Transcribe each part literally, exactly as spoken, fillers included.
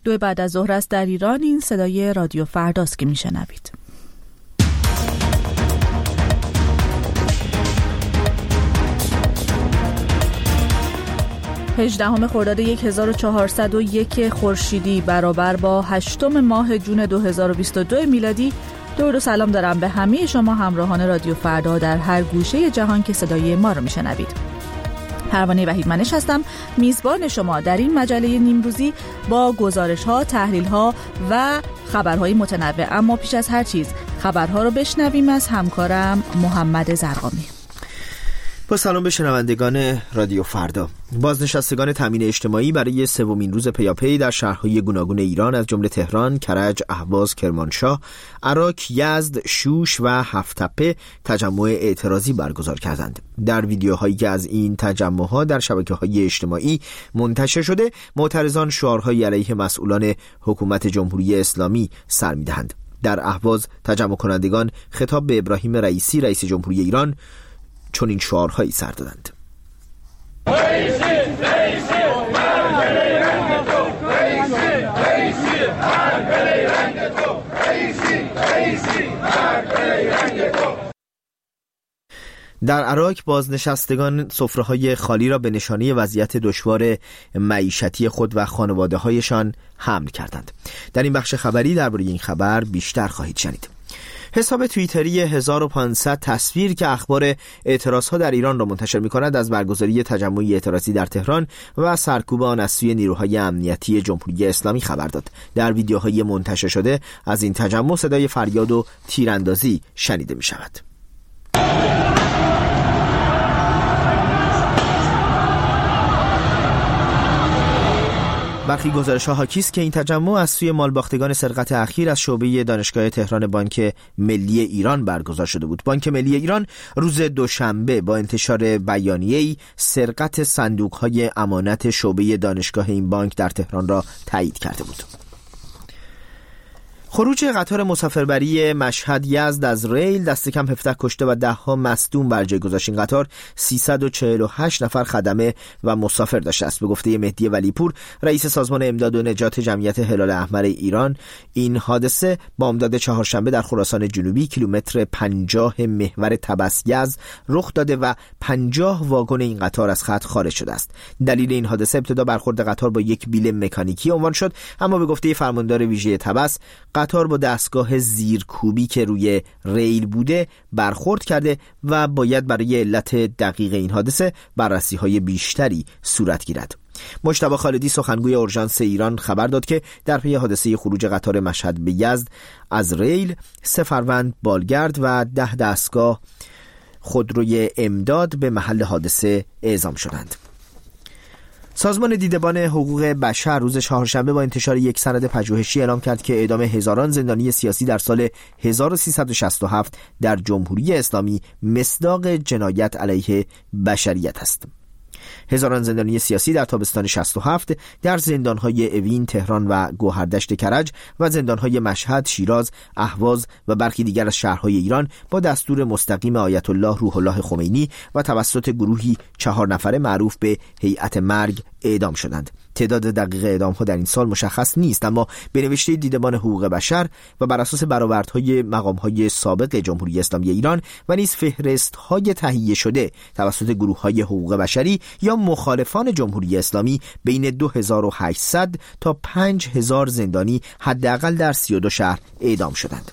دو بعد از ظهر است در ایران. این صدای رادیو فرداست که میشنوید. هجدهم خرداد هزار و چهارصد و یک خورشیدی برابر با هشتم ماه جون دو هزار و بیست و دو میلادی. درود و سلام دارم به همه شما همراهان رادیو فردا در هر گوشه جهان که صدای ما رو میشنوید. پروانه وحید منش هستم، میزبان شما در این مجله نیمروزی با گزارش‌ها، تحلیل‌ها و خبرهای متنوع. اما پیش از هر چیز خبرها رو بشنویم از همکارم محمد زرقامی. با سلام به شنوندگان رادیو فردا. بازنشستگان تامین اجتماعی برای سومین روز پیاپی در شهرهای گوناگون ایران از جمله تهران، کرج، اهواز، کرمانشاه، عراق، یزد، شوش و هفت‌تپه تجمع اعتراضی برگزار کردند. در ویدیوهایی که از این تجمع‌ها در شبکه‌های اجتماعی منتشر شده، معترضان شعارهای علیه مسئولان حکومت جمهوری اسلامی سر می‌دهند. در اهواز تجمع کنندگان خطاب به ابراهیم رئیسی رئیس جمهوری ایران چون این شعارهایی سر دادند: در عراق بازنشستگان سفره‌های خالی را به نشانه وضعیت دشوار معیشتی خود و خانواده‌هایشان حمل کردند. در این بخش خبری درباره این خبر بیشتر خواهید شنید. حساب توییتری هزار و پانصد تصویر که اخبار اعتراضها در ایران را منتشر می‌کند از برگزاری تجمعی اعتراضی در تهران و سرکوب آن از سوی نیروهای امنیتی جمهوری اسلامی خبر داد. در ویدیوهای منتشر شده از این تجمع صدای فریاد و تیراندازی شنیده می‌شود. برخی گزارش‌ها حاکی است که این تجمع از سوی مالباختگان سرقت اخیر از شعبه دانشگاه تهران بانک ملی ایران برگزار شده بود. بانک ملی ایران روز دوشنبه با انتشار بیانیه‌ای سرقت صندوق‌های امانت شعبه دانشگاه این بانک در تهران را تایید کرده بود. خروج قطار مسافربری مشهد یزد از ریل دست کم هفده کشته و ده ها مصدوم بر جای گذاشت. این قطار سیصد و چهل و هشت نفر خدمه و مسافر داشته است. به گفته مهدی ولیپور رئیس سازمان امداد و نجات جمعیت هلال احمر ایران، این حادثه بامداد چهارشنبه در خراسان جنوبی کیلومتر پنجاه محور طبس یزد رخ داده و پنجاه واگن این قطار از خط خارج شده است. دلیل این حادثه ابتدا برخورد قطار با یک بیل مکانیکی عنوان شد، اما به گفته فرماندار ویژه طبس قطار با دستگاه زیرکوبی که روی ریل بوده برخورد کرده و باید برای علت دقیق این حادثه بررسی‌های بیشتری صورت گیرد. مجتبی خالدی سخنگوی اورژانس ایران خبر داد که در پی حادثه خروج قطار مشهد به یزد از ریل سه فروند بالگرد و ده دستگاه خودروی امداد به محل حادثه اعزام شدند. سازمان دیدبان حقوق بشر روز چهارشنبه با انتشار یک سند پژوهشی اعلام کرد که اعدام هزاران زندانی سیاسی در سال هزار و سیصد و شصت و هفت در جمهوری اسلامی مصداق جنایت علیه بشریت است. هزاران زندانی سیاسی در تابستان شصت و هفت در زندان‌های اوین، تهران و گوهردشت کرج و زندان‌های مشهد، شیراز، اهواز و برخی دیگر از شهرهای ایران با دستور مستقیم آیت الله روح الله خمینی و توسط گروهی چهار نفره معروف به هیئت مرگ اعدام شدند. تعداد دقیق اعدام‌ها در این سال مشخص نیست، اما به نوشته دیدبان حقوق بشر و بر اساس برآوردهای مقام‌های سابق جمهوری اسلامی ایران و نیز فهرست‌های تهیه شده توسط گروه‌های حقوق بشری یا مخالفان جمهوری اسلامی، بین دو هزار و هشتصد تا پنج هزار زندانی حداقل در سی و دو شهر اعدام شدند.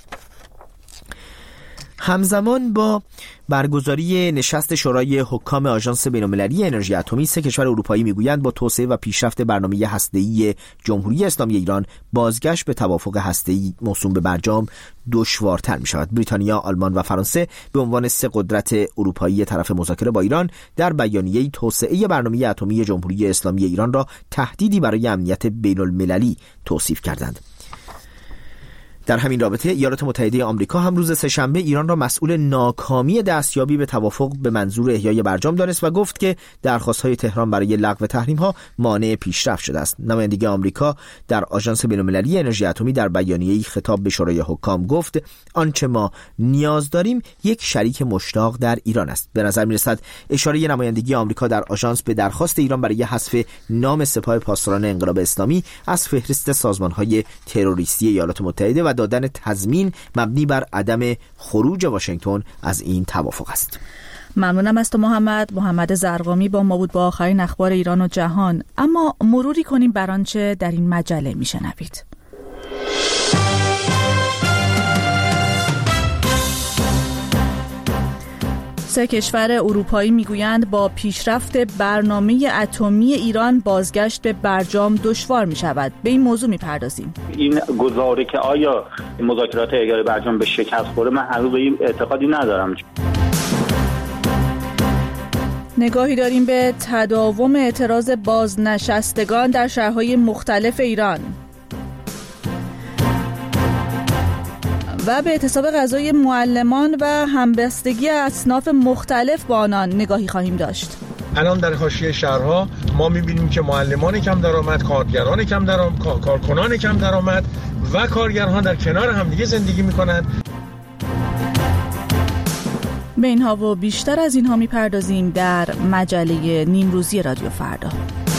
همزمان با برگزاری نشست شورای حکام آژانس بین‌المللی انرژی اتمی، سه کشور اروپایی میگویند با توسعه و پیشرفت برنامه هسته‌ای جمهوری اسلامی ایران بازگشت به توافق هسته‌ای موسوم به برجام دشوارتر می شود. بریتانیا، آلمان و فرانسه به عنوان سه قدرت اروپایی طرف مذاکره با ایران در بیانیه‌ای توسعه برنامه اتمی جمهوری اسلامی ایران را تهدیدی برای امنیت بین‌المللی توصیف کردند. در همین رابطه ایالات متحده آمریکا هم روز سه‌شنبه ایران را مسئول ناکامی دستیابی به توافق به منظور احیای برجام دانست و گفت که درخواست‌های تهران برای لغو تحریم‌ها مانع پیشرفت شده است. نمایندگی آمریکا در آژانس بین‌المللی انرژی اتمی در بیانیه‌ای خطاب به شورای حکام گفت آنچه ما نیاز داریم یک شریک مشتاق در ایران است. به نظر می‌رسد اشاره نمایندگی آمریکا در آژانس به درخواست ایران برای حذف نام سپاه پاسداران انقلاب اسلامی از فهرست سازمان‌های تروریستی ایالات متحده و دادن تضمین مبنی بر عدم خروج واشنگتن از این توافق است. ممنونم از تو محمد. محمد زرقامی با ما بود با آخرین اخبار ایران و جهان. اما مروری کنیم بر آنچه در این مجله میشنوید. سه کشور اروپایی میگویند با پیشرفت برنامه اتمی ایران بازگشت به برجام دشوار می شود. به این موضوع میپردازیم. این گزاره که آیا مذاکرات احیای برجام به شکست خورده، من هنوز به این اعتقادی ندارم. نگاهی داریم به تداوم اعتراض بازنشستگان در شهرهای مختلف ایران و به اعتصاب غذای معلمان و همبستگی اصناف مختلف با آنان نگاهی خواهیم داشت. الان در حاشیه شهرها ما می‌بینیم که معلمان کم درآمد، کارگران کم درآمد، کارکنان کم درآمد و کارگران در کنار همدیگه زندگی می‌کنند. به اینها و بیشتر از اینها می‌پردازیم در مجله نیمروزی رادیو فردا.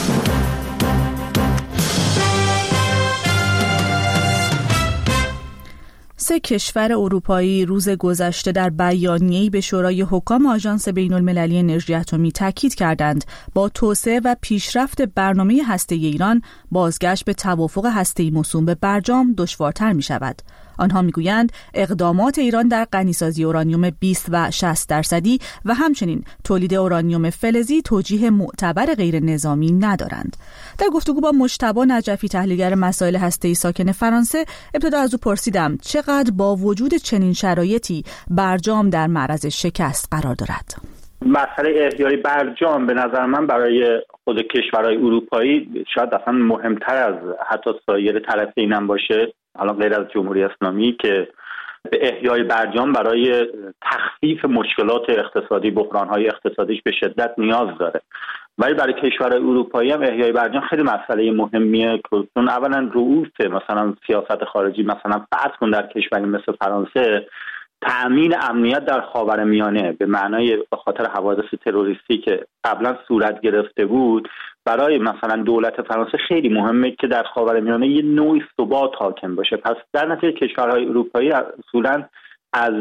سه کشور اروپایی روز گذشته در بیانیه‌ای به شورای حکام آژانس بین‌المللی انرژی اتمی تاکید کردند با توسعه و پیشرفت برنامه هسته‌ای ایران بازگشت به توافق هسته‌ای موسوم به برجام دشوارتر می‌شود. آنها میگویند اقدامات ایران در غنیسازی اورانیوم بیست و شصت درصدی و همچنین تولید اورانیوم فلزی توجیه معتبر غیر نظامی ندارند. در گفتگو با مجتبی نجفی تحلیلگر مسائل هسته‌ای ساکن فرانسه، ابتدا از او پرسیدم چقدر با وجود چنین شرایطی برجام در معرض شکست قرار دارد. مسئله احیای برجام به نظر من برای خود کشورهای اروپایی شاید اصلا مهمتر از حتی سایر طرفین هم باشه، الان غیر از جمهوری اسلامی، که به احیای برجام برای تخفیف مشکلات اقتصادی، بحران‌های اقتصادیش به شدت نیاز داره. ولی برای کشورهای اروپایی هم احیای برجام خیلی مسئله مهمیه، چون اولا رؤوس مثلا سیاست خارجی، مثلا فرض کن در کشوری مثل فرانسه تأمین امنیت در خاورمیانه به معنای به خاطر حوادث تروریستی که قبلا صورت گرفته بود، برای مثلا دولت فرانسه خیلی مهمه که در خاورمیانه یه نوعی ثبات حاکم باشه. پس در نتیجه کشورهای اروپایی اصولاً از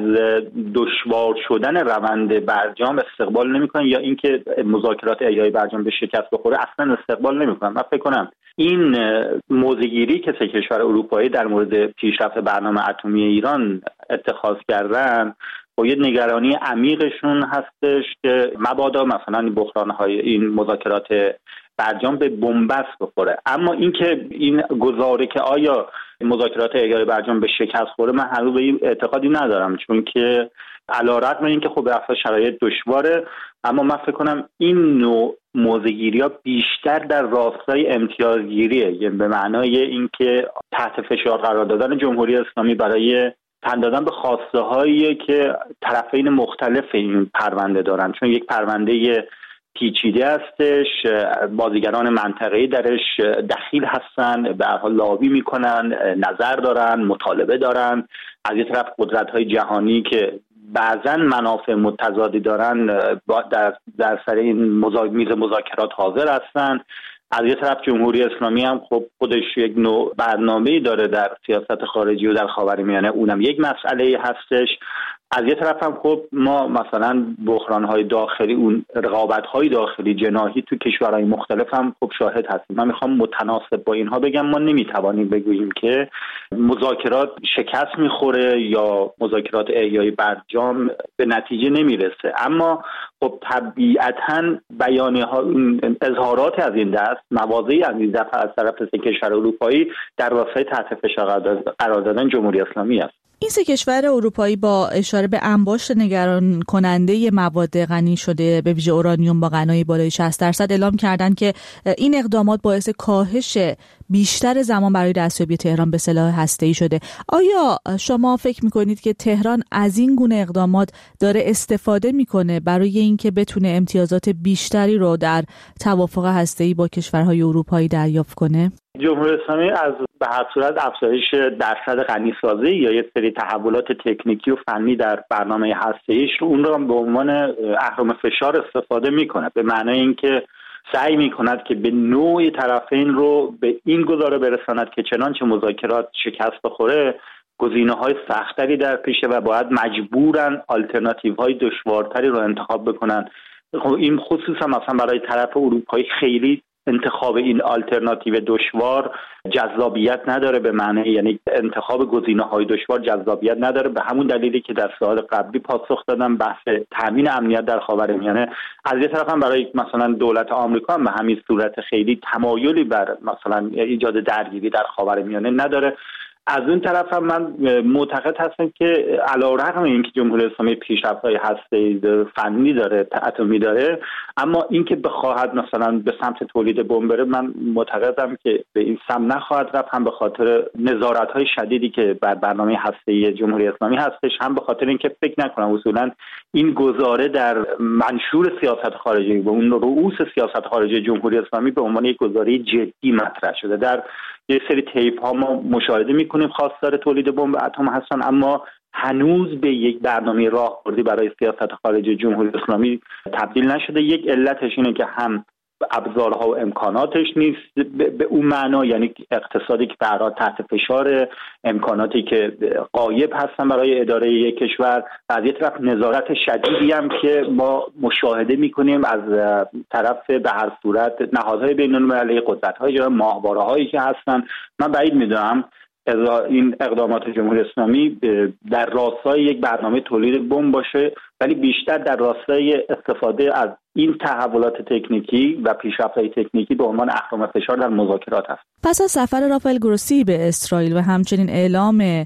دشوار شدن روند برجام استقبال نمی‌کنن یا اینکه مذاکرات احیای برجام به شکست بخوره اصلا استقبال نمی‌کنن. من فکر کنم این موضع‌گیری که سه کشور اروپایی در مورد پیشرفت برنامه اتمی ایران اتخاذ کردن با یه نگرانی عمیقشون هستش که مبادا مثلا بحران‌های این مذاکرات برجام به بنبست بخوره. اما اینکه این گزاره که آیا مذاکرات احیای برجام به شکست خوره، من هنوز به این اعتقادی ندارم، چون که علی‌رغم اینکه خب به شرایط دشواره، اما من فکر کنم این نوع موضع‌گیری‌ها بیشتر در راستای امتیازگیریه، یعنی به معنای اینکه تحت فشار قرار دادن جمهوری اسلامی برای تن دادن به خواسته هایی که طرفین مختلف این پرونده دارن، چون یک پرونده پیچیده هستش، بازیگران منطقه‌ای درش دخیل هستن، به هر حال لابی میکنن، نظر دارن، مطالبه دارن، از یک طرف قدرت‌های جهانی که بعضا منافع متضادی دارن در در سر این مذاکره میز مذاکرات حاضر هستن. از یه طرف جمهوری اسلامی هم خب خودش یک نوع برنامه‌ای داره در سیاست خارجی و در خاورمیانه، اونم یک مسئله هستش. از یه طرف هم خب ما مثلا بحران‌های داخلی، اون رقابت‌های داخلی جناحی تو کشورهای مختلف هم خب شاهد هستیم. من میخوام متناسب با اینها بگم ما نمیتوانیم بگوییم که مذاکرات شکست میخوره یا مذاکرات احیای برجام به نتیجه نمیرسه، اما خب طبیعتاً بیانیه‌ها، اظهارات از این دست، مواضعی از این دفعه از طرف سه کشور اروپایی در راستای تحت فشار قرار دادن جمهوری اسلامی است. این سه کشور اروپایی با اشاره به انباشت نگران کننده مواد غنی شده به ویژه اورانیوم با غنای بالای شصت درصد اعلام کردند که این اقدامات باعث کاهش بیشتر زمان برای دستیابی تهران به سلاح هسته‌ای شده. آیا شما فکر می‌کنید که تهران از این گونه اقدامات داره استفاده می‌کنه برای اینکه بتونه امتیازات بیشتری رو در توافق هسته‌ای با کشورهای اروپایی دریافت کنه؟ جمهوری اسلامی از به هر صورت افزایش درصد غنی‌سازی یا یک سری تحولات تکنیکی و فنی در برنامه هسته‌ایش رو اون رو به عنوان اهرم فشار استفاده می‌کنه، به معنای اینکه سعی می‌کند که به نوع طرفین رو به این گزاره برساند که چنانچه مذاکرات شکست بخوره گزینه‌های سخت‌تری در پیشه و باید مجبورن آلترناتیوهای دشوارتری رو انتخاب بکنن. خب این خصوصا مثلا برای طرف اروپایی خیلی انتخاب این آلترناتیو دشوار جذابیت نداره، به معنی یعنی انتخاب گزینه‌های دشوار جذابیت نداره، به همون دلیلی که در سوال قبلی پاسخ دادم بحث تامین امنیت در خاورمیانه از یه طرف هم برای مثلا دولت آمریکا هم به همین صورت خیلی تمایلی بر مثلا ایجاد درگیری در خاورمیانه نداره. از اون طرف هم من معتقد هستم که علیرغم اینکه جمهوری اسلامی پیشرفت‌های هسته‌ای فنی داره، اتمی داره، اما اینکه بخواهد مثلا به سمت تولید بمب بره، من معتقدم که به این سمت نخواهد رفت، هم به خاطر نظارت‌های شدیدی که بر برنامه هسته‌ای جمهوری اسلامی هستش، هم به خاطر اینکه فکر نکنم اصولاً این گزاره در منشور سیاست خارجی و اون رؤوس سیاست خارجی جمهوری اسلامی به عنوان یک گزاره جدی مطرح شده. در یک سری تیپ ها ما مشاهده میکنیم خواستار تولید بمب اتم هستن، اما هنوز به یک برنامه راهبردی برای سیاست خارجی جمهوری اسلامی تبدیل نشده. یک علتش اینه که هم ابزارها و امکاناتش نیست به اون معنا، یعنی اقتصادی که برای تحت فشار، امکاناتی که غایب هستن برای اداره یک کشور، از یک طرف نظارت شدیدی هم که ما مشاهده میکنیم از طرف به هر صورت نهادهای بین‌المللی، قدرت‌های جهانی، ماهواره‌هایی که هستن. من بعید میدونم این اقدامات جمهوری اسلامی در راستای یک برنامه تولید بمب باشه، ولی بیشتر در راستای استفاده از این تحولات تکنیکی و پیشرفت‌های تکنیکی به عنوان اهرم فشار در مذاکرات است. پس از سفر رافائل گروسی به اسرائیل و همچنین اعلام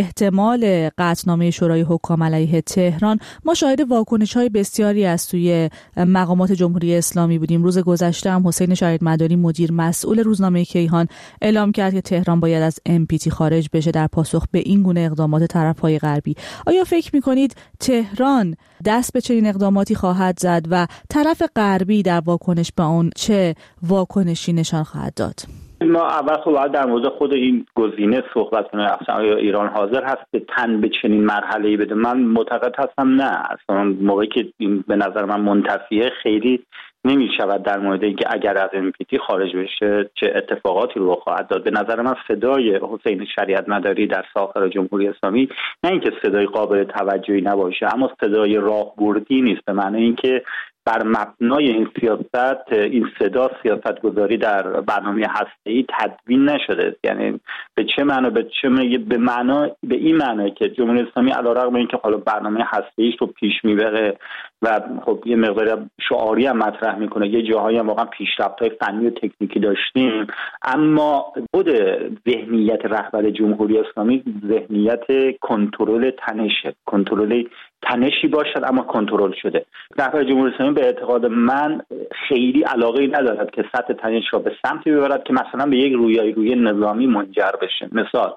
احتمال قطعنامه شورای حکام علیه تهران، ما شاهد واکنش‌های بسیاری از سوی مقامات جمهوری اسلامی بودیم. روز گذشته هم حسین شهیدمداری مدیر مسئول روزنامه کیهان اعلام کرد که تهران باید از ام پی تی خارج بشه در پاسخ به این گونه اقدامات طرف‌های غربی. آیا فکر می‌کنید تهران دست به چنین اقداماتی خواهد زد و طرف غربی در واکنش به اون چه واکنشی نشان خواهد داد؟ ما اول خب باید در مورد خود این گزینه صحبت کنیم. اصلا ایران حاضر هست که تن به چنین مرحله‌ای بده؟ من معتقد هستم نه. اصلا موقعی که این به نظر من منتفیه خیلی نمی شود در مورد اینکه اگر از ام پی تی خارج بشه چه اتفاقاتی رو خواهد داد. به نظر من صدای حسین شریعتمداری در ساختار جمهوری اسلامی نه اینکه صدای قابل توجهی نباشه، اما صدای راهبردی نیست، به معنی اینکه بر مبنای این سیاست این صدا سیاستگذاری در برنامه هسته‌ای تدوین نشده. یعنی به چه معنا؟ به چه معنا؟ به معنا به این معنی که جمهوری اسلامی علیرغم اینکه حالا برنامه هسته‌ایش رو پیش میبره و خب یه مقدار شعاری هم مطرح میکنه، یه جاهایی هم واقعا پیشرفت‌های فنی و تکنیکی داشتیم، اما خود ذهنیت رهبر جمهوری اسلامی ذهنیت کنترل تنشه، کنترل تنشی باشد اما کنترل شده. رهبر جمهوری اسلامی به اعتقاد من خیلی علاقه ندارد که سطح تنش را به سمتی ببرد که مثلا به یک رویارویی نظامی منجر بشه. مثال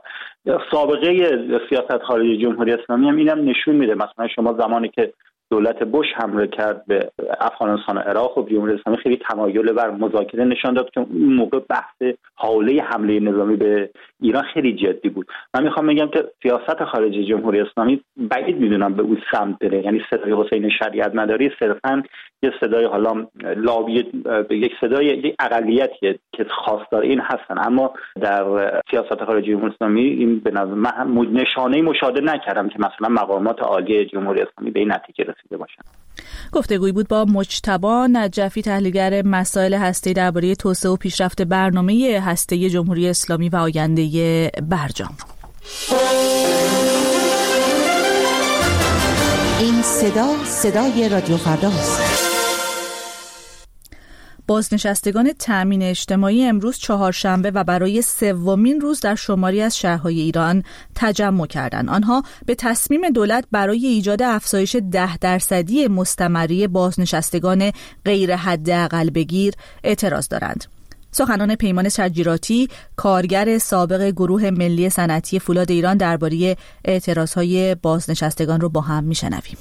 سابقه سیاست خارجی جمهوری اسلامی هم اینم نشون میده. مثلا شما زمانی که دولت بوش حمله کرد به افغانستان و عراق و جمهوری اسلامی خیلی تمایل بر مذاکره نشان داد که اون موقع بحث حاله حمله نظامی به ایران خیلی جدی بود. من میخوام بگم که سیاست خارجی جمهوری اسلامی بعید میدونم به اون سمت بره. یعنی صدای حسین شریعتمداری صرفاً یه صدای حالا لابی، یک صدای یک اقلیتیه که خواستار این هستن، اما در سیاست خارجی جمهوری اسلامی این به نظر من نشانه‌ای مشاهده نکردم که مثلا مقامات عالی جمهوری اسلامی به این نتیجه رسیده باشن. گفتگویی بود با مجتبی نجفی، تحلیلگر مسائل هسته‌ای درباره توسعه و پیشرفت برنامه هسته‌ای جمهوری اسلامی و آینده برجام. این صدا صدای رادیو فرداست. بازنشستگان تامین اجتماعی امروز چهارشنبه و برای سومین روز در شماری از شهرهای ایران تجمع کردند. آنها به تصمیم دولت برای ایجاد افزایش ده درصدی مستمری بازنشستگان غیر حداقل بگیر اعتراض دارند. سخنان پیمان سجیراتی، کارگر سابق گروه ملی صنعتی فولاد ایران، درباره اعتراضهای بازنشستگان رو با هم میشنویم.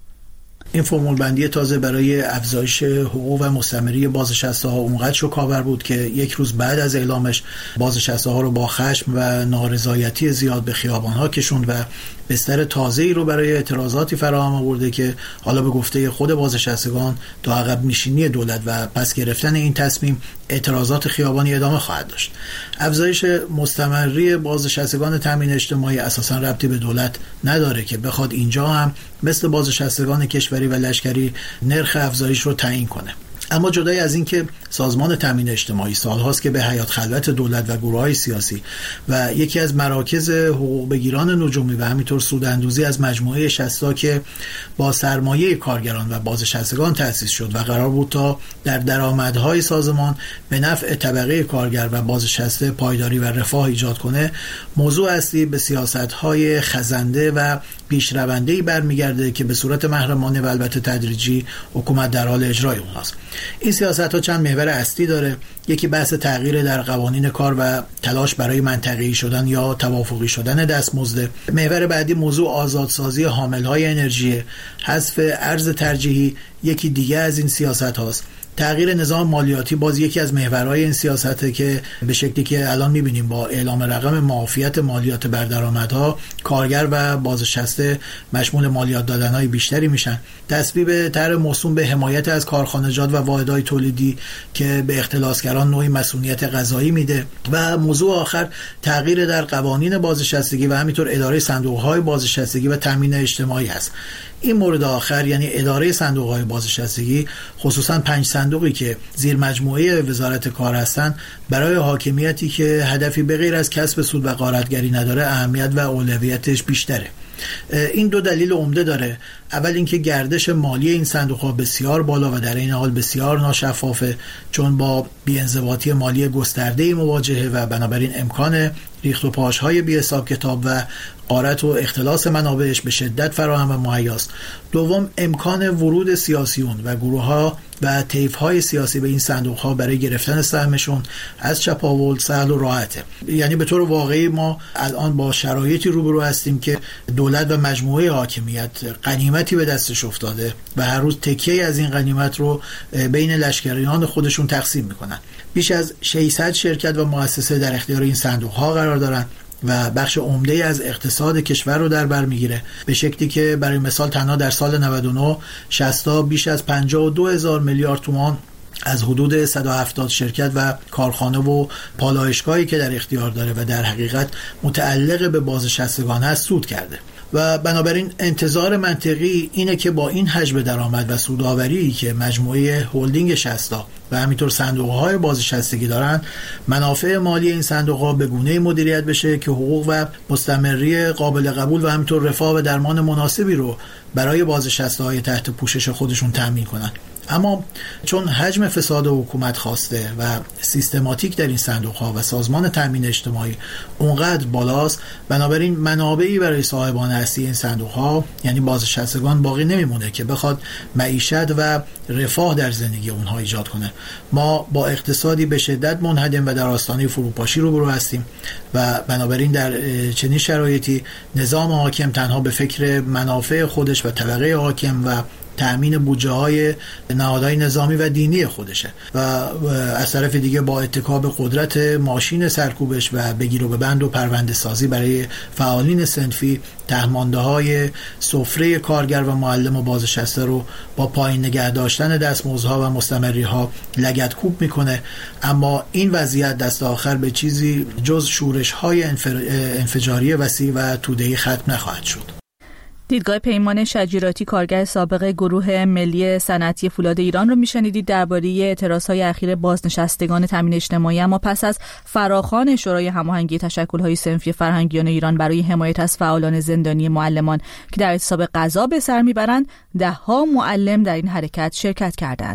این فرمول بندی تازه برای افزایش حقوق و مستمری بازنشسته ها اونقدر شوک‌آور بود که یک روز بعد از اعلامش بازنشسته ها رو با خشم و نارضایتی زیاد به خیابان ها کشوند و بستر تازه‌ای رو برای اعتراضاتی فراهم آورده که حالا به گفته خود بازنشستگان تا عقب نشینی دولت و پس گرفتن این تصمیم اعتراضات خیابانی ادامه خواهد داشت. افزایش مستمری بازنشستگان تامین اجتماعی اساساً ربطی به دولت نداره که بخواد اینجا هم مثل بازنشستگان کشوری و لشکری نرخ افزایش رو تعیین کنه. اما جدای از این که سازمان تامین اجتماعی سالهاست که به حیات خلوت دولت و گروه‌های سیاسی و یکی از مراکز حقوق بگیران نجومی و همینطور سوداندوزی از مجموعه شصت که با سرمایه کارگران و بازنشستگان تأسیس شد و قرار بود تا در درآمدهای سازمان به نفع طبقه کارگر و بازنشسته پایداری و رفاه ایجاد کنه، موضوع اصلی به سیاست‌های خزنده و پیشرونده‌ای برمیگرده که به صورت محرمانه و البته تدریجی حکومت در حال اجرای اونهاست. این سیاست‌ها چند محور اصلی داره. یکی بحث تغییر در قوانین کار و تلاش برای منطقه‌ای شدن یا توافقی شدن دستمزد. محور بعدی موضوع آزادسازی حامل‌های انرژی، حذف ارز ترجیحی یکی دیگه از این سیاست هاست. تغییر نظام مالیاتی باز یکی از محورهای این سیاسته که به شکلی که الان می‌بینیم با اعلام رقم معافیت مالیات بر درآمدها کارگر و بازنشسته مشمول مالیات دادن‌های بیشتری میشن. تصویب طرح موسوم به حمایت از کارخانجات و واحدهای تولیدی که به اختلاسگران نوعی مسئولیت قضایی میده و موضوع آخر تغییر در قوانین بازنشستگی و همینطور اداره صندوق‌های بازنشستگی و تامین اجتماعی است. این مورد آخر یعنی اداره صندوق‌های بازنشستگی، خصوصا پنج صندوقی که زیر مجموعه وزارت کار هستند، برای حاکمیتی که هدفی به غیر از کسب سود و غارتگری نداره اهمیت و اولویتش بیشتره. این دو دلیل عمده داره. اول اینکه گردش مالی این صندوق‌ها بسیار بالا و در این حال بسیار ناشفافه، چون با بی‌انضباطی مالی گسترده‌ای مواجهه و بنابراین امکان ریخت و پاش‌های بی حساب کتاب و غارت و اختلاس منابعش به شدت فراهم و مهیاست. دوم، امکان ورود سیاسیون و گروه‌ها و طیف‌های سیاسی به این صندوق‌ها برای گرفتن سهمشون از چپاول سهل و راحته. یعنی به طور واقعی ما الان با شرایطی روبرو هستیم که دولت و مجموعه حاکمیت غنیمتی به دستش افتاده و هر روز تکیه از این غنیمت رو بین لشکریان خودشون تقسیم میکنن. بیش از ششصد شرکت و مؤسسه در اختیار این صندوق‌ها قرار دارن و بخش عمده از اقتصاد کشور رو در بر میگیره، به شکلی که برای مثال تنها در سال نود و نه شصت بیش از پنجاه و دو هزار میلیارد تومان از حدود صد و هفتاد شرکت و کارخانه و پالایشگاهی که در اختیار داره و در حقیقت متعلق به بازنشستگان هست سود کرده. و بنابراین انتظار منطقی اینه که با این حجم درآمد و سودآوری که مجموعه هلدینگ شصت و همینطور صندوق‌های بازنشستگی دارن، منافع مالی این صندوق‌ها به گونه‌ای مدیریت بشه که حقوق و مستمری قابل قبول و همینطور رفاه و درمان مناسبی رو برای بازنشسته‌های تحت پوشش خودشون تامین کنن. اما چون حجم فساد حکومت خواسته و سیستماتیک در این صندوق‌ها و سازمان تامین اجتماعی اونقدر بالاست، بنابراین منابعی برای صاحبان اصلی این صندوق‌ها یعنی بازنشستگان باقی نمیمونه که بخواد معیشت و رفاه در زندگی اونها ایجاد کنه. ما با اقتصادی به شدت منهدم و در آستانه فروپاشی روبرو هستیم و بنابراین در چنین شرایطی نظام حاکم تنها به فکر منافع خودش و طبقه حاکم و تأمین بودجه های نهادهای نظامی و دینی خودشه و از طرف دیگه با اتکا به قدرت ماشین سرکوبش و بگیر و ببند و پرونده سازی برای فعالین صنفی تهمانده های سفره کارگر و معلم و بازنشسته رو با پایین نگه داشتن دستمزدها و مستمری ها لگدکوب میکنه. اما این وضعیت دست آخر به چیزی جز شورش های انفجاری وسیع و توده‌ای ختم نخواهد شد. دیدگاه پیمان شجیراتی، کارگر سابق گروه ملی صنعتی فولاد ایران رو میشنیدید درباره اعتراضهای اخیر بازنشستگان تامین اجتماعی. اما پس از فراخوان شورای هماهنگی تشکل‌های صنفی فرهنگیان ایران برای حمایت از فعالان زندانی معلمان که در اعتصاب غذا به سر میبرند، ده‌ها معلم در این حرکت شرکت کردند.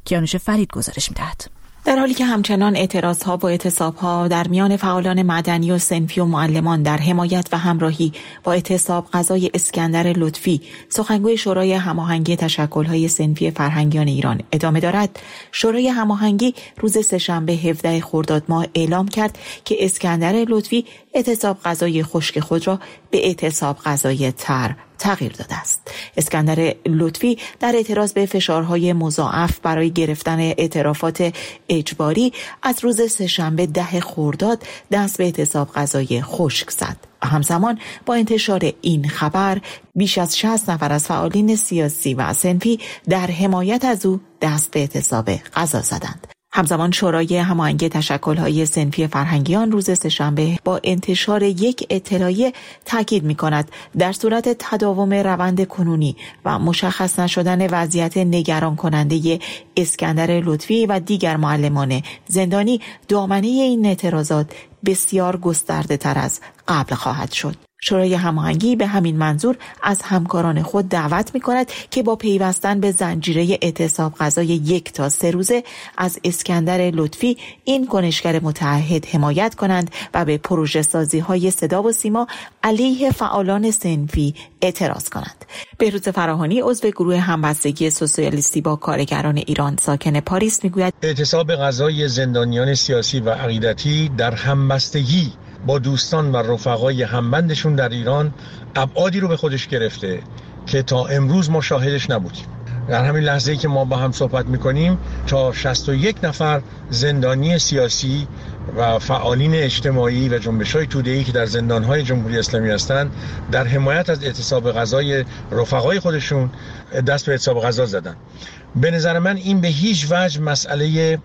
کیانوش فرید گزارش می‌دهد. در حالی که همچنان اعتراضها و اعتصابها در میان فعالان مدنی و صنفی و معلمان در حمایت و همراهی با اعتصاب غذای اسکندر لطفی، سخنگوی شورای هماهنگی تشکل‌های صنفی فرهنگیان ایران ادامه دارد، شورای هماهنگی روز سه‌شنبه هفدهم خرداد ماه اعلام کرد که اسکندر لطفی اعتصاب غذای خشک خود را به اعتصاب غذای تر تغییر داده است. اسکندر لطفی در اعتراض به فشارهای مضاعف برای گرفتن اعترافات اجباری از روز سه‌شنبه ده خرداد دست به اعتصاب غذای خشک زد. همزمان با انتشار این خبر بیش از شصت نفر از فعالین سیاسی و صنفی در حمایت از او دست به اعتصاب غذا زدند. همزمان شورای هماهنگی تشکل‌های صنفی فرهنگیان روز سه‌شنبه با انتشار یک اطلاعیه تاکید می‌کند در صورت تداوم روند کنونی و مشخص نشدن وضعیت نگران کننده اسکندر لطفی و دیگر معلمان زندانی، دامنه این اعتراضات بسیار گسترده تر از قبل خواهد شد. شورای هماهنگی به همین منظور از همکاران خود دعوت می‌کند که با پیوستن به زنجیره اعتصاب غذای یک تا سه روزه از اسکندر لطفی، این کنشگر متعهد حمایت کنند و به پروژه سازی‌های صدا و سیما علیه فعالان صنفی اعتراض کنند. بهروز فراهانی عضو گروه همبستگی سوسیالیستی با کارگران ایران ساکن پاریس میگوید اعتصاب غذای زندانیان سیاسی و عقیدتی در همبستگی با دوستان و رفقای همبندشون در ایران ابعادی رو به خودش گرفته که تا امروز ما شاهدش نبودیم. در همین لحظه‌ای که ما با هم صحبت می‌کنیم تا شصت و یک نفر زندانی سیاسی و فعالین اجتماعی و جنبش‌های توده‌ای که در زندان‌های جمهوری اسلامی هستند در حمایت از اعتصاب غذای رفقای خودشون دست به اعتصاب غذا زدن. به نظر من این به هیچ وجه مسئله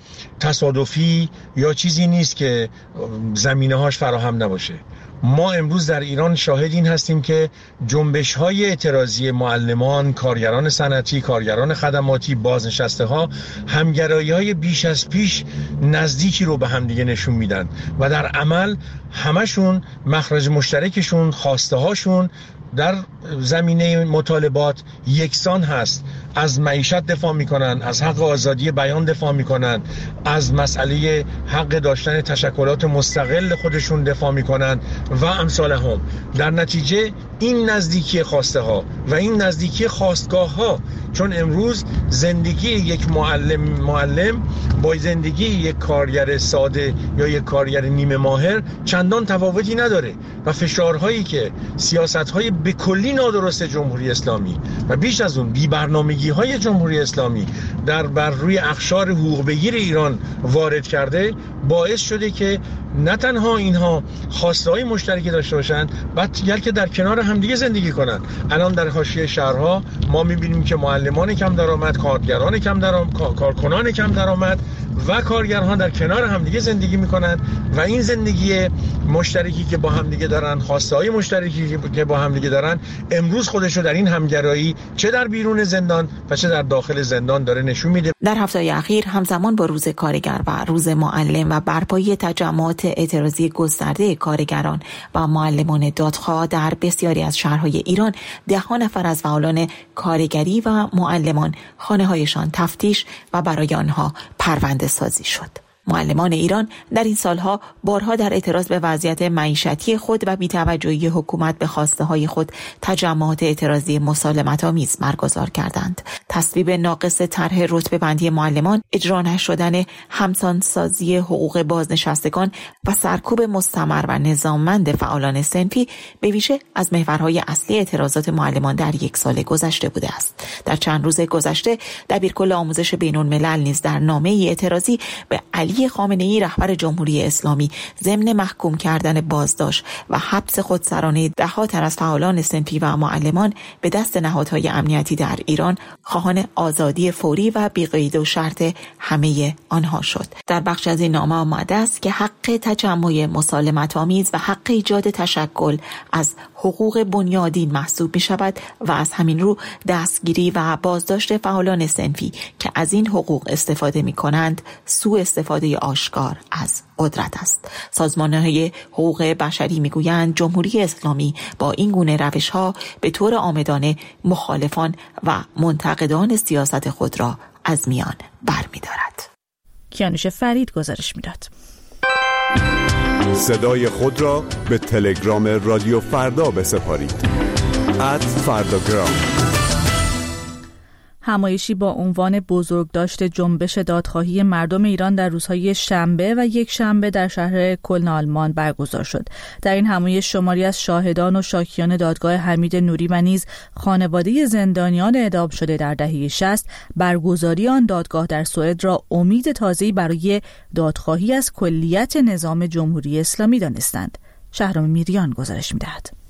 تصادفی یا چیزی نیست که زمینه‌هاش فراهم نباشه. ما امروز در ایران شاهد این هستیم که جنبش‌های اعتراضی معلمان، کارگران صنعتی، کارگران خدماتی، بازنشسته‌ها همگرایی‌های بیش از پیش نزدیکی رو به هم دیگه نشون میدن و در عمل همشون مخرج مشترکشون، خواسته‌هاشون در زمینه مطالبات یکسان هست. از معیشت دفاع میکنن، از حق آزادی بیان دفاع میکنن، از مسئله حق داشتن تشکلات مستقل خودشون دفاع میکنن و امثال هم. در نتیجه این نزدیکی خواسته ها و این نزدیکی خواستگاه ها، چون امروز زندگی یک معلم معلم با زندگی یک کارگر ساده یا یک کارگر نیمه ماهر چندان تفاوتی نداره و فشارهایی که سیاست‌های به کلی نادرست جمهوری اسلامی و بیش از اون بی‌برنامگی‌های جمهوری اسلامی در بر روی اقشار حقوق بگیر ایران وارد کرده، باعث شده که نه تنها اینها خواسته‌های مشترکی داشته باشند، بلکه در کنار همدیگه زندگی کنن. الان در حاشیه شهرها ما می‌بینیم که معلمان کم درآمد، کارگران کم درآمد، کارکنان کم درآمد و کارگران در کنار همدیگه زندگی میکنن و این زندگی مشترکی که با همدیگه دارن، خواسته‌های مشترکی که با همدیگه دارن، امروز خودش رو در این همگرایی چه در بیرون زندان و چه در داخل زندان داره نشون میده. در هفته‌های اخیر همزمان با روز کارگر و روز معلم و برپایی تجمعات اعتراضی گسترده کارگران و معلمان دادخواه در بسیاری از شهرهای ایران، ده‌ها نفر از فعالان کارگری و معلمان خانه‌هایشان تفتیش و برای آنها پرونده سازی شد. معلمان ایران در این سالها بارها در اعتراض به وضعیت معیشتی خود و بی‌توجهی حکومت به خواسته های خود تجمعات اعتراضی مسالمت‌آمیز برگزار کردند. تصویب ناقص طرح رتبه بندی معلمان، اجرا نشدن همسانسازی حقوق بازنشستگان و سرکوب مستمر و نظاممند فعالان صنفی به ویژه از محورهای اصلی اعتراضات معلمان در یک سال گذشته بوده است. در چند روز گذشته دبیرکل آموزش بین‌الملل نیز در نامه‌ای اعتراضی به علی خامنه‌ای رهبر جمهوری اسلامی ضمن محکوم کردن بازداشت و حبس خودسرانه ده‌ها تن از فعالان صنفی و معلمان به دست نهادهای امنیتی در ایران خواهان آزادی فوری و بی‌قید و شرط همه آنها شد. در بخش از این نامه آمده است که حق تجمع مسالمت‌آمیز و حق ایجاد تشکل از حقوق بنیادین محسوب می شود و از همین رو دستگیری و بازداشت فعالان صنفی که از این حقوق استفاده می کنند سوء استفاده آشکار از قدرت است. سازمان‌های حقوق بشری می‌گویند جمهوری اسلامی با این گونه روش‌ها به طور عامدانه مخالفان و منتقدان سیاست خود را از میان برمی‌دارد. کیانوش فرید گزارش می‌داد. صدای خود را به تلگرام رادیو فردا بسپارید. ات فرداگرام. همایشی با عنوان بزرگداشت جنبش دادخواهی مردم ایران در روزهای شنبه و یک شنبه در شهر کلن آلمان برگزار شد. در این همایش شماری از شاهدان و شاکیان دادگاه حمید نوری و نیز خانواده زندانیان اعدام شده در دهه شصت برگزاری آن دادگاه در سوئد را امید تازه‌ای برای دادخواهی از کلیت نظام جمهوری اسلامی دانستند. شهرام میریان گزارش می‌دهد.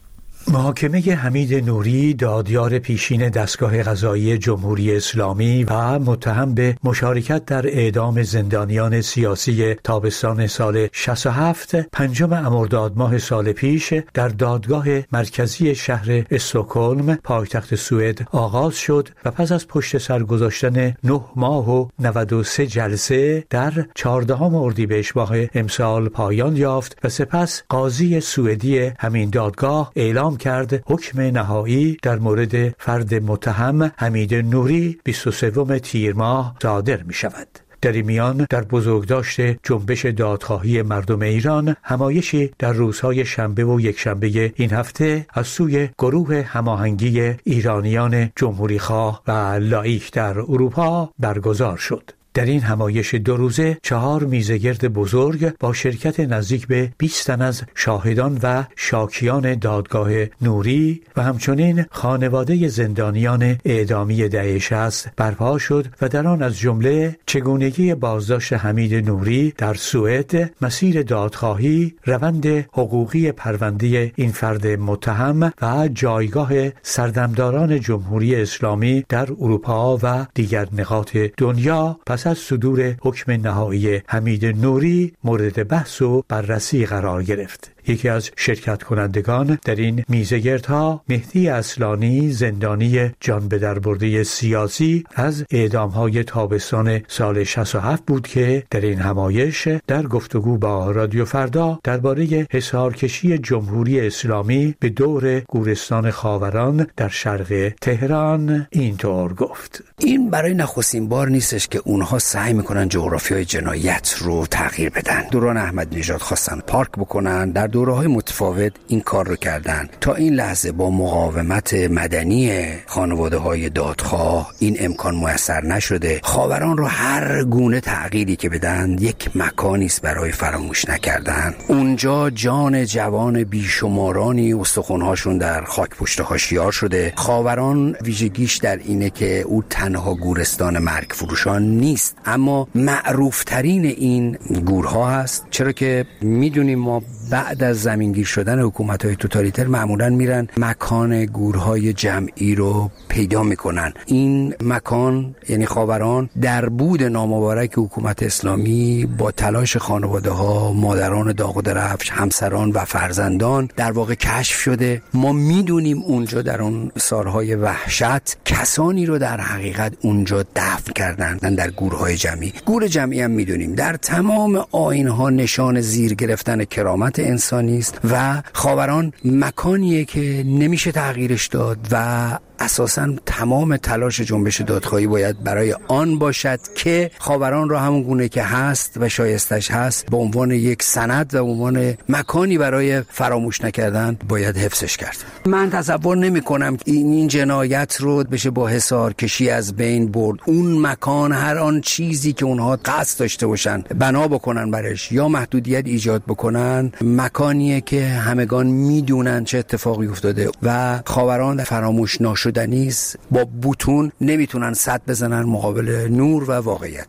محاکمه حمید نوری، دادیار پیشین دستگاه قضایی جمهوری اسلامی و متهم به مشارکت در اعدام زندانیان سیاسی تابستان سال شصت و هفت، پنجم مرداد ماه سال پیش در دادگاه مرکزی شهر استکهلم، پایتخت سوئد آغاز شد و پس از پشت سر گذاشتن نه ماه و نود و سه جلسه در چهاردهم اردیبهشت ماه امسال پایان یافت و سپس قاضی سوئدی همین دادگاه اعلام کرد حکم نهایی در مورد فرد متهم حمید نوری بیست و سوم تیر ماه صادر می شود. در این میان در بزرگداشت جنبش دادخواهی مردم ایران همایشی در روزهای شنبه و یکشنبه این هفته از سوی گروه هماهنگی ایرانیان جمهوریخواه و لایک در اروپا برگزار شد. در این همایش دو روزه چهار میزگرد بزرگ با شرکت نزدیک به بیست تن از شاهدان و شاکیان دادگاه نوری و همچنین خانواده زندانیان اعدامی دهه شصت برپا شد و در آن از جمله چگونگی بازداشت حمید نوری در سوئد، مسیر دادخواهی، روند حقوقی پرونده این فرد متهم و جایگاه سردمداران جمهوری اسلامی در اروپا و دیگر نقاط دنیا پس از صدور حکم نهایی حمید نوری مورد بحث و بررسی قرار گرفت. یکی از شرکت کنندگان در این میزگردها مهدی اصلانی، زندانی جان به در برده سیاسی از اعدام‌های تابستان سال شصت و هفت بود که در این همایش در گفتگو با رادیو فردا درباره حصارکشی جمهوری اسلامی به دور گورستان خاوران در شرق تهران اینطور گفت: این برای نخستین بار نیستش که اونها سعی میکنن جغرافیای جنایت رو تغییر بدن. دوران احمد نژاد خواستن پارک بکنن، در دوره‌های متفاوت این کار رو کردن. تا این لحظه با مقاومت مدنی خانواده‌های دادخواه این امکان میسر نشده. خاوران رو هر گونه تغییری که بدن یک مکانی است برای فراموش نکردن. اونجا جان جوان بیشمارانی استخوان‌هاشون در خاک پشت هاشیار شده. خاوران ویژگیش در اینه که او تنها گورستان مرگ فروشان نیست، اما معروف ترین این گورها هست، چرا که میدونیم ما بعد از زمینگیر شدن حکومت‌های توتالیتر معمولاً میرن مکان گورهای جمعی رو پیدا میکنن. این مکان یعنی خاوران در بود نامبارک حکومت اسلامی با تلاش خانواده‌ها، مادران داغ و درفش، همسران و فرزندان در واقع کشف شده. ما میدونیم اونجا در اون سالهای وحشت کسانی رو در حقیقت اونجا دفن کردن در گورهای جمعی. گور جمعی هم میدونیم در تمام آیین‌ها نشان زیر گرفتن کرامت انسانی است و خاوران مکانیه که نمیشه تغییرش داد و اساساً تمام تلاش جنبش دادخواهی باید برای آن باشد که خاوران را همون گونه که هست و شایستش هست به عنوان یک سند و به عنوان مکانی برای فراموش نکردن باید حفظش کرد. من تصور نمی کنم این, این جنایت رو بشه با حصار کشی از بین برد. اون مکان هر آن چیزی که اونها قصد داشته باشن بنا بکنن برش یا محدودیت ایجاد بکنن، مکانیه که همگان میدونن چه اتفاقی افتاده و خاوران فراموش ناشد دنیز با بوتون نمیتونن سد بزنن مقابل نور و واقعیت.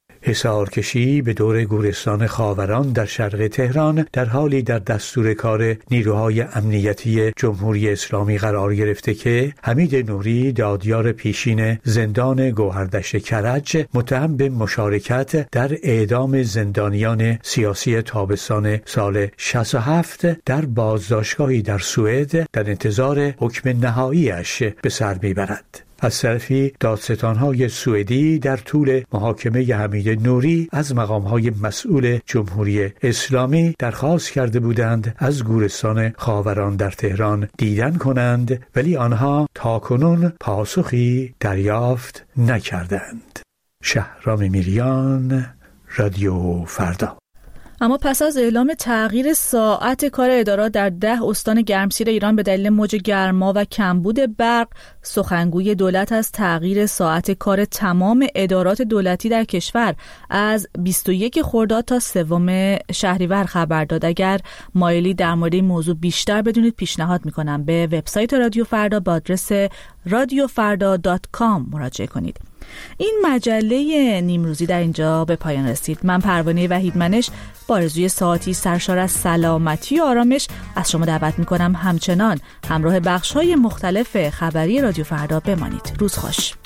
حصارکشی به دور گورستان خاوران در شرق تهران در حالی در دستور کار نیروهای امنیتی جمهوری اسلامی قرار گرفته که حمید نوری، دادیار پیشین زندان گوهردشت کرج، متهم به مشارکت در اعدام زندانیان سیاسی تابستان سال شصت و هفت در بازداشتگاهی در سوئد در انتظار حکم نهاییش به سر میبرد. از طرفی دادستان‌های سوئدی در طول محاکمه حمید نوری از مقام‌های مسئول جمهوری اسلامی درخواست کرده بودند از گورستان خاوران در تهران دیدن کنند، ولی آنها تاکنون پاسخی دریافت نکردند. شهرام میریان، رادیو فردا. اما پس از اعلام تغییر ساعت کار ادارات در ده استان گرمسیر ایران به دلیل موج گرما و کمبود برق، سخنگوی دولت از تغییر ساعت کار تمام ادارات دولتی در کشور از بیست و یک خرداد تا سوم شهریور خبر داد. اگر مایلی در مورد این موضوع بیشتر بدونید پیشنهاد میکنم به وبسایت رادیو فردا با آدرس رادیو فردا دات کام مراجعه کنید. این مجله نیمروزی در اینجا به پایان رسید. من پروانه وحیدمنش با آرزوی ساعتی سرشار از سلامتی و آرامش از شما دعوت میکنم همچنان همراه بخش‌های مختلف خبری رادیو فردا بمانید. روز خوش.